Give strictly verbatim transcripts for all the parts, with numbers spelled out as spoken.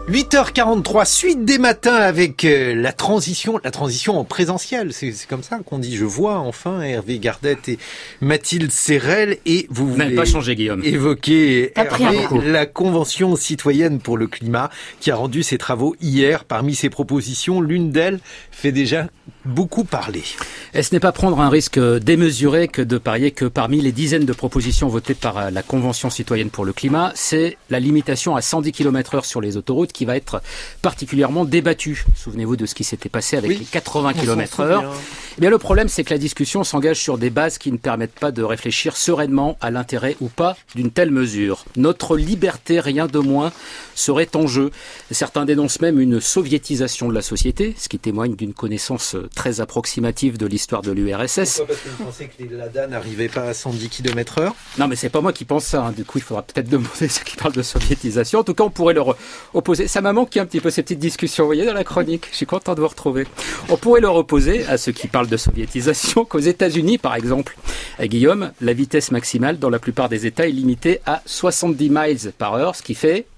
huit heures quarante-trois, suite des matins avec euh, la transition, la transition en présentiel. C'est, c'est comme ça qu'on dit. Je vois enfin Hervé Gardette et Mathilde Serrel, et vous voulez pas changé, Guillaume. évoquer Hervé, la Convention citoyenne pour le climat qui a rendu ses travaux hier. Parmi ses propositions, l'une d'elles fait déjà beaucoup parler. Et ce n'est pas prendre un risque démesuré que de parier que parmi les dizaines de propositions votées par la Convention citoyenne pour le climat, c'est la limitation à cent dix kilomètres heure sur les autoroutes qui va être particulièrement débattue. Souvenez-vous de ce qui s'était passé avec oui, les quatre-vingts kilomètres heure. Eh bien, le problème, c'est que la discussion s'engage sur des bases qui ne permettent pas de réfléchir sereinement à l'intérêt ou pas d'une telle mesure. Notre liberté, rien de moins, serait en jeu. Certains dénoncent même une soviétisation de la société, ce qui témoigne d'une connaissance très approximative de l'histoire de l'U R S S. Pourquoi ? Parce que vous pensez que les Lada n'arrivaient pas à cent dix kilomètres heure ? Non, mais c'est pas moi qui pense ça. Hein. Du coup, il faudra peut-être demander ceux qui parlent de soviétisation. En tout cas, on pourrait leur opposer. Ça m'a manqué un petit peu ces petites discussions, vous voyez, dans la chronique. Je suis content de vous retrouver. On pourrait leur opposer à ceux qui parlent de soviétisation qu'aux États-Unis, par exemple. À Guillaume, la vitesse maximale dans la plupart des États est limitée à soixante-dix miles par heure, ce qui fait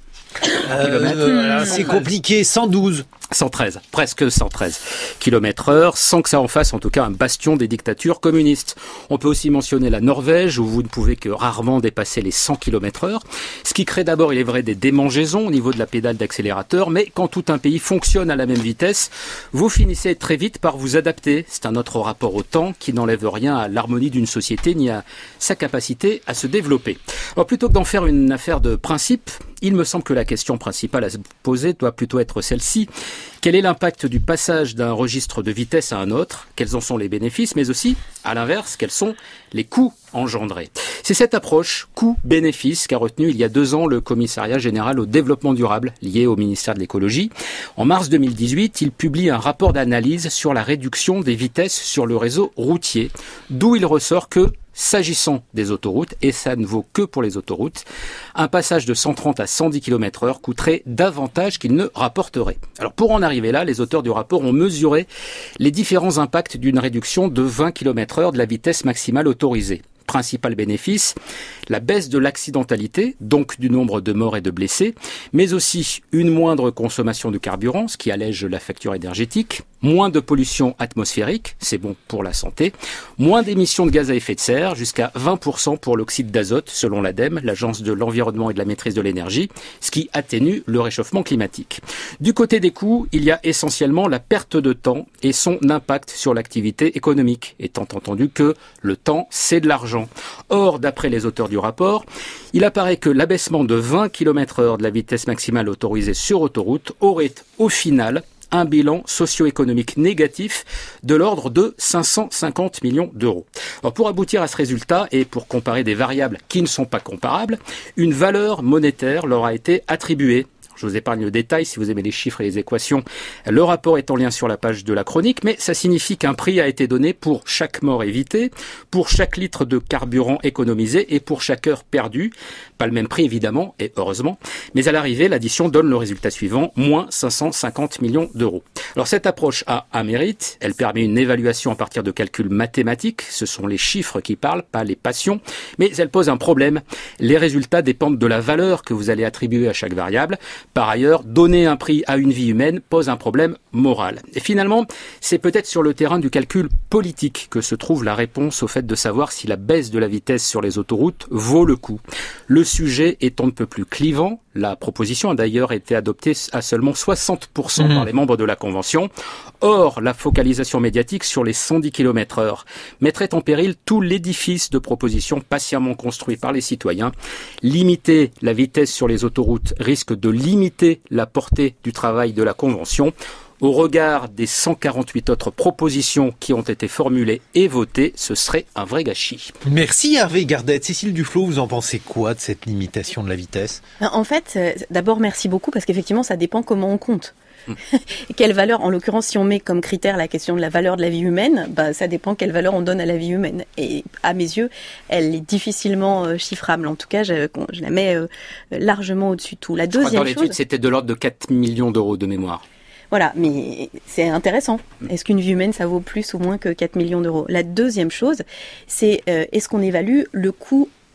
Euh, euh, c'est compliqué, cent douze. cent treize, presque cent treize kilomètres heure, sans que ça en fasse en tout cas un bastion des dictatures communistes. On peut aussi mentionner la Norvège, où vous ne pouvez que rarement dépasser les cent kilomètres heure, ce qui crée d'abord, il est vrai, des démangeaisons au niveau de la pédale d'accélérateur, mais quand tout un pays fonctionne à la même vitesse, vous finissez très vite par vous adapter. C'est un autre rapport au temps qui n'enlève rien à l'harmonie d'une société ni à sa capacité à se développer. Alors plutôt que d'en faire une affaire de principe, il me semble que la question principale à se poser doit plutôt être celle-ci. Quel est l'impact du passage d'un registre de vitesse à un autre ? Quels en sont les bénéfices ? Mais aussi, à l'inverse, quels sont les coûts engendrés ? C'est cette approche coût-bénéfice qu'a retenue il y a deux ans le Commissariat général au développement durable lié au ministère de l'écologie. En mars deux mille dix-huit, il publie un rapport d'analyse sur la réduction des vitesses sur le réseau routier, d'où il ressort que s'agissant des autoroutes, et ça ne vaut que pour les autoroutes, un passage de cent trente à cent dix kilomètres heure coûterait davantage qu'il ne rapporterait. Alors pour en arriver là, les auteurs du rapport ont mesuré les différents impacts d'une réduction de vingt kilomètres heure de la vitesse maximale autorisée. Principal bénéfice, la baisse de l'accidentalité, donc du nombre de morts et de blessés, mais aussi une moindre consommation de carburant, ce qui allège la facture énergétique, moins de pollution atmosphérique, c'est bon pour la santé, moins d'émissions de gaz à effet de serre, jusqu'à vingt pour cent pour l'oxyde d'azote, selon l'ADEME, l'Agence de l'environnement et de la maîtrise de l'énergie, ce qui atténue le réchauffement climatique. Du côté des coûts, il y a essentiellement la perte de temps et son impact sur l'activité économique, étant entendu que le temps, c'est de l'argent. Or, d'après les auteurs du rapport, il apparaît que l'abaissement de vingt kilomètres heure de la vitesse maximale autorisée sur autoroute aurait au final un bilan socio-économique négatif de l'ordre de cinq cent cinquante millions d'euros. Alors pour aboutir à ce résultat et pour comparer des variables qui ne sont pas comparables, une valeur monétaire leur a été attribuée. Je vous épargne le détail si vous aimez les chiffres et les équations. Le rapport est en lien sur la page de la chronique, mais ça signifie qu'un prix a été donné pour chaque mort évitée, pour chaque litre de carburant économisé et pour chaque heure perdue. Pas le même prix évidemment, et heureusement, mais à l'arrivée, l'addition donne le résultat suivant, moins cinq cent cinquante millions d'euros. Alors cette approche a un mérite, elle permet une évaluation à partir de calculs mathématiques, ce sont les chiffres qui parlent, pas les passions, mais elle pose un problème. Les résultats dépendent de la valeur que vous allez attribuer à chaque variable. Par ailleurs, donner un prix à une vie humaine pose un problème moral. Et finalement, c'est peut-être sur le terrain du calcul politique que se trouve la réponse au fait de savoir si la baisse de la vitesse sur les autoroutes vaut le coup. Le sujet est on ne peut plus clivant. La proposition a d'ailleurs été adoptée à seulement soixante pour cent mmh. par les membres de la Convention. Or, la focalisation médiatique sur les cent dix kilomètres heure mettrait en péril tout l'édifice de propositions patiemment construit par les citoyens. Limiter la vitesse sur les autoroutes risque de limiter la portée du travail de la Convention. Au regard des cent quarante-huit autres propositions qui ont été formulées et votées, ce serait un vrai gâchis. Merci Hervé Gardette. Cécile Duflot, vous en pensez quoi de cette limitation de la vitesse ? En fait, d'abord merci beaucoup parce qu'effectivement ça dépend comment on compte. Quelle valeur, en l'occurrence, si on met comme critère la question de la valeur de la vie humaine, bah, ça dépend quelle valeur on donne à la vie humaine. Et à mes yeux, elle est difficilement euh, chiffrable. En tout cas, je, je la mets euh, largement au-dessus de tout. La deuxième je crois que dans chose, l'étude, c'était de l'ordre de quatre millions d'euros de mémoire. Voilà, mais c'est intéressant. Est-ce qu'une vie humaine, ça vaut plus ou moins que quatre millions d'euros ? La deuxième chose, c'est euh, est-ce qu'on évalue le coût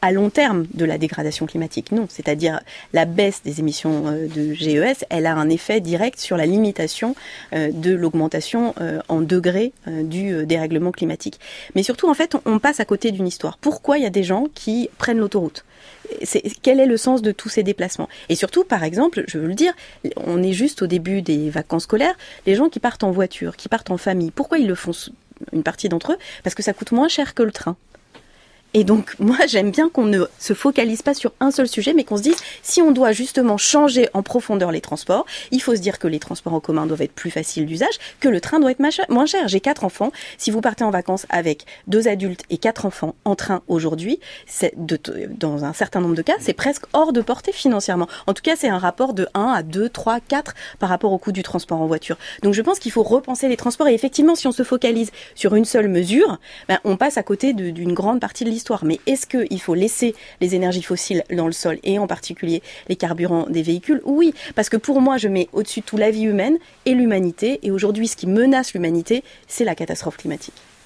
à long terme de la dégradation climatique. Non, c'est-à-dire la baisse des émissions euh, de G E S, elle a un effet direct sur la limitation euh, de l'augmentation euh, en degrés euh, du euh, dérèglement climatique. Mais surtout, en fait, on, on passe à côté d'une histoire. Pourquoi il y a des gens qui prennent l'autoroute ? C'est, quel est le sens de tous ces déplacements ? Et surtout, par exemple, je veux le dire, on est juste au début des vacances scolaires, les gens qui partent en voiture, qui partent en famille, pourquoi ils le font, une partie d'entre eux ? Parce que ça coûte moins cher que le train. Et donc, moi, j'aime bien qu'on ne se focalise pas sur un seul sujet, mais qu'on se dise, si on doit justement changer en profondeur les transports, il faut se dire que les transports en commun doivent être plus faciles d'usage, que le train doit être moins cher. J'ai quatre enfants. Si vous partez en vacances avec deux adultes et quatre enfants en train aujourd'hui, c'est de, dans un certain nombre de cas, c'est presque hors de portée financièrement. En tout cas, c'est un rapport de un à deux, trois, quatre par rapport au coût du transport en voiture. Donc, je pense qu'il faut repenser les transports. Et effectivement, si on se focalise sur une seule mesure, ben, on passe à côté de, d'une grande partie de l'histoire. Mais est-ce qu'il faut laisser les énergies fossiles dans le sol et en particulier les carburants des véhicules ? Oui, parce que pour moi, je mets au-dessus de tout la vie humaine et l'humanité. Et aujourd'hui, ce qui menace l'humanité, c'est la catastrophe climatique.